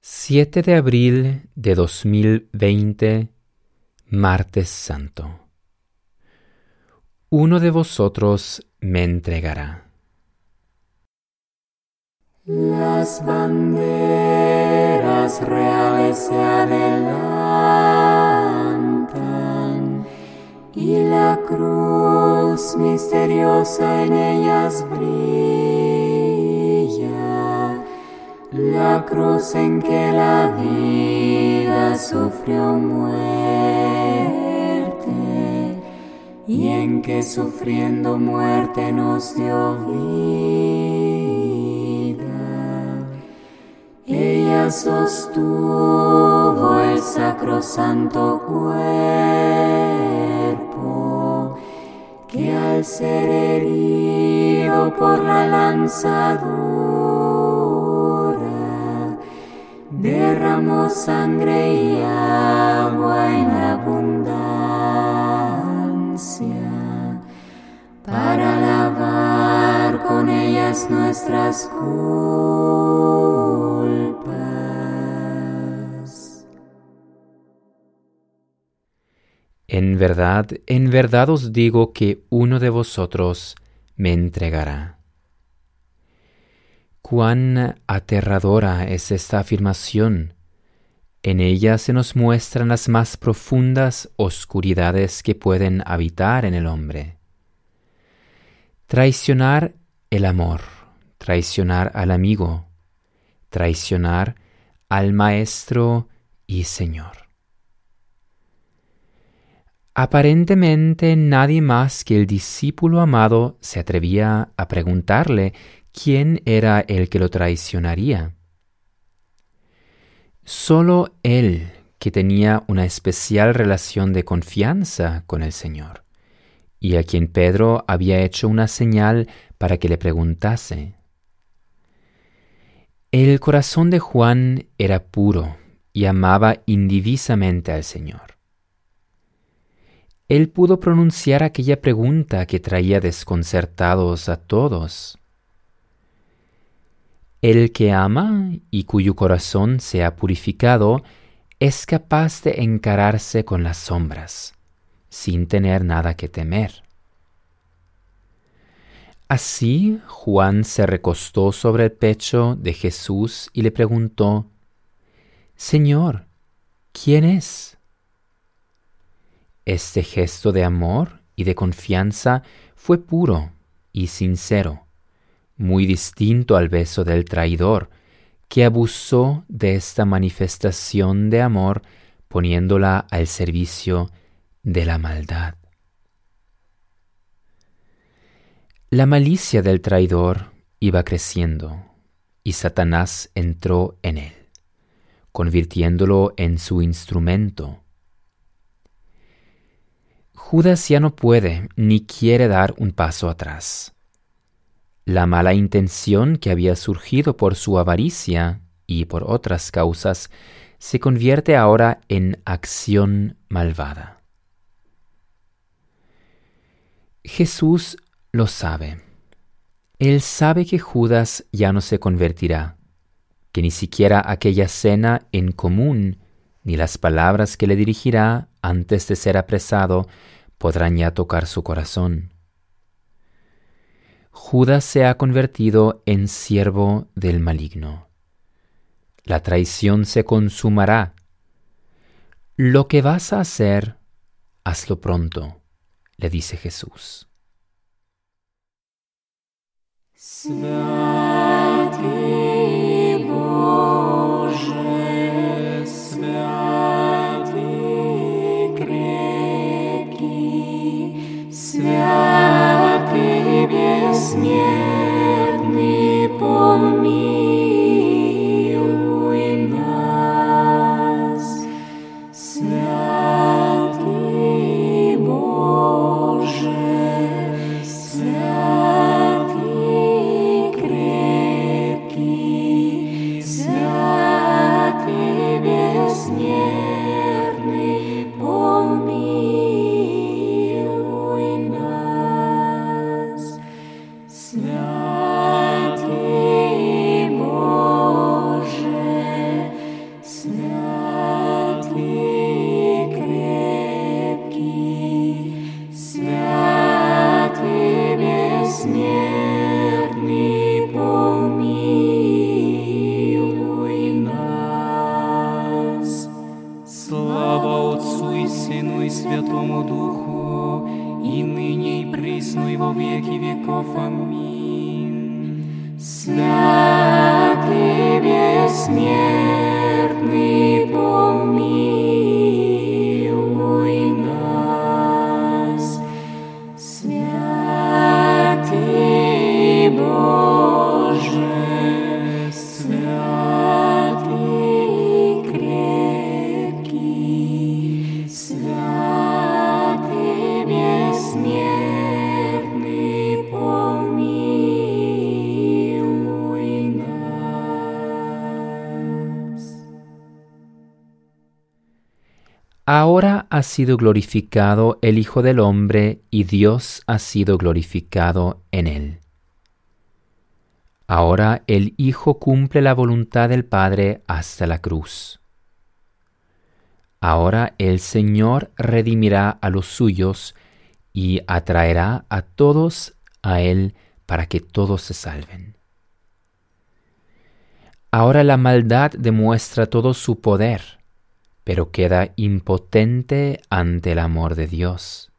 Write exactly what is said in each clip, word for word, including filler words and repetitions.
siete de abril de dos mil veinte, Martes Santo. Uno de vosotros me entregará. Las banderas reales se adelantan y la cruz misteriosa en ellas brilla, la cruz en que la vida sufrió muerte y en que sufriendo muerte nos dio vida. Ella sostuvo el sacrosanto cuerpo que al ser herido por la lanza dura derramó sangre y agua en abundancia para lavar con ellas nuestras culpas. En verdad, en verdad os digo que uno de vosotros me entregará. Cuán aterradora es esta afirmación. En ella se nos muestran las más profundas oscuridades que pueden habitar en el hombre. Traicionar el amor, traicionar al amigo, traicionar al Maestro y Señor. Aparentemente nadie más que el discípulo amado se atrevía a preguntarle quién era el que lo traicionaría. Solo él, que tenía una especial relación de confianza con el Señor, y a quien Pedro había hecho una señal para que le preguntase. El corazón de Juan era puro y amaba indivisamente al Señor. Él pudo pronunciar aquella pregunta que traía desconcertados a todos. El que ama y cuyo corazón se ha purificado es capaz de encararse con las sombras, sin tener nada que temer. Así Juan se recostó sobre el pecho de Jesús y le preguntó: «Señor, ¿quién es?». Este gesto de amor y de confianza fue puro y sincero, muy distinto al beso del traidor, que abusó de esta manifestación de amor poniéndola al servicio de la maldad. La malicia del traidor iba creciendo y Satanás entró en él, convirtiéndolo en su instrumento. Judas ya no puede ni quiere dar un paso atrás. La mala intención que había surgido por su avaricia y por otras causas se convierte ahora en acción malvada. Jesús lo sabe. Él sabe que Judas ya no se convertirá, que ni siquiera aquella cena en común ni las palabras que le dirigirá antes de ser apresado podrán ya tocar su corazón. Judas se ha convertido en siervo del maligno. La traición se consumará. Lo que vas a hacer, hazlo pronto, le dice Jesús. Святий Боже, святий крепкий, святый бессмертный, помилуй нас. Святый Боже, святый крепкий, святый бессмертный, помилуй нас. Святый Боже, и Святому Духу, и ныне и присно и во веки веков. Аминь. Святый бессмертный, помилуй нас. Святый Боже, святый крепкий, святый бессмертный, помилуй нас. Ahora ha sido glorificado el Hijo del Hombre y Dios ha sido glorificado en él. Ahora el Hijo cumple la voluntad del Padre hasta la cruz. Ahora el Señor redimirá a los suyos y atraerá a todos a Él para que todos se salven. Ahora la maldad demuestra todo su poder, pero queda impotente ante el amor de Dios.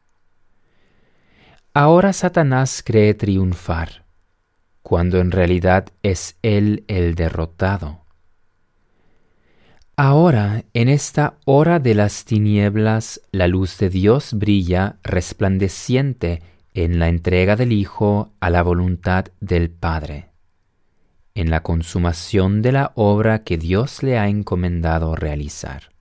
Ahora Satanás cree triunfar, cuando en realidad es él el derrotado. Ahora, en esta hora de las tinieblas, la luz de Dios brilla resplandeciente en la entrega del Hijo a la voluntad del Padre, en la consumación de la obra que Dios le ha encomendado realizar.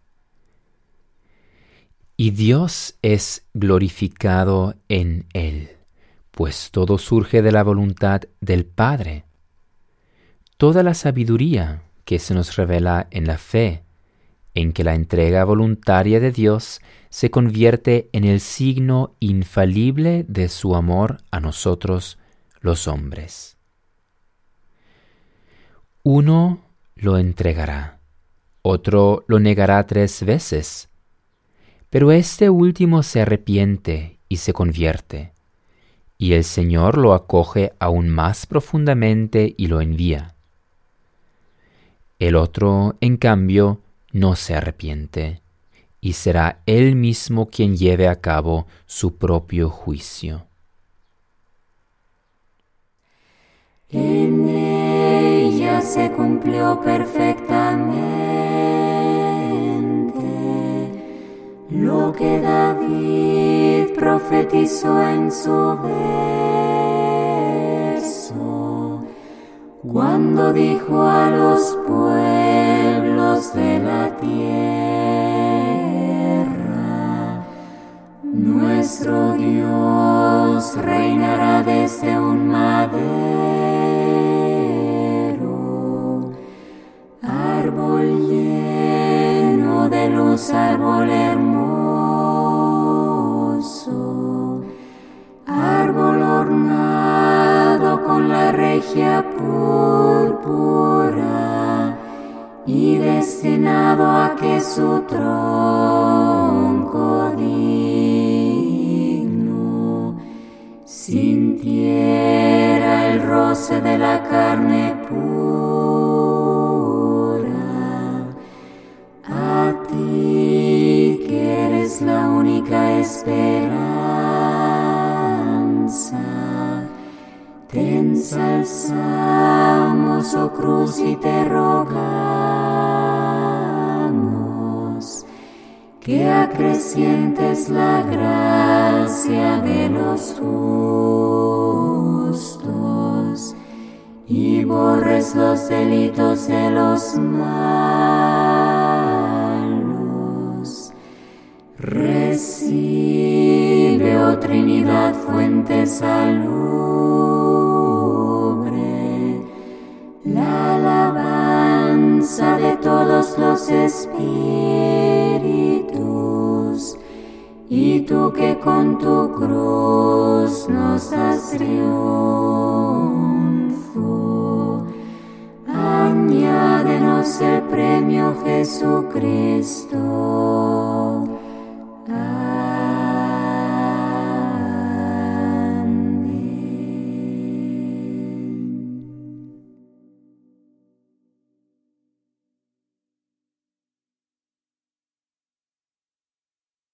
Y Dios es glorificado en él, pues todo surge de la voluntad del Padre. Toda la sabiduría que se nos revela en la fe, en que la entrega voluntaria de Dios se convierte en el signo infalible de su amor a nosotros los hombres. Uno lo entregará, otro lo negará tres veces, pero este último se arrepiente y se convierte, y el Señor lo acoge aún más profundamente y lo envía. El otro, en cambio, no se arrepiente, y será él mismo quien lleve a cabo su propio juicio. En ella se cumplió perfectamente lo que David profetizó en su verso, cuando dijo a los pueblos de la tierra: nuestro Dios reinará desde un madero, árbol lleno de luz, árbol hermoso, árbol ornado con la regia púrpura y destinado a que su tronco digno sintiera el roce de la carne pura. A ti que eres la única esperanza, te ensalzamos, oh cruz, y te rogamos que acrecientes la gracia de los justos y borres los delitos de los malos. Recibe, oh Trinidad, fuente salubre, la alabanza de todos los espíritus, y tú que con tu cruz nos das triunfo, añádenos el premio Jesucristo.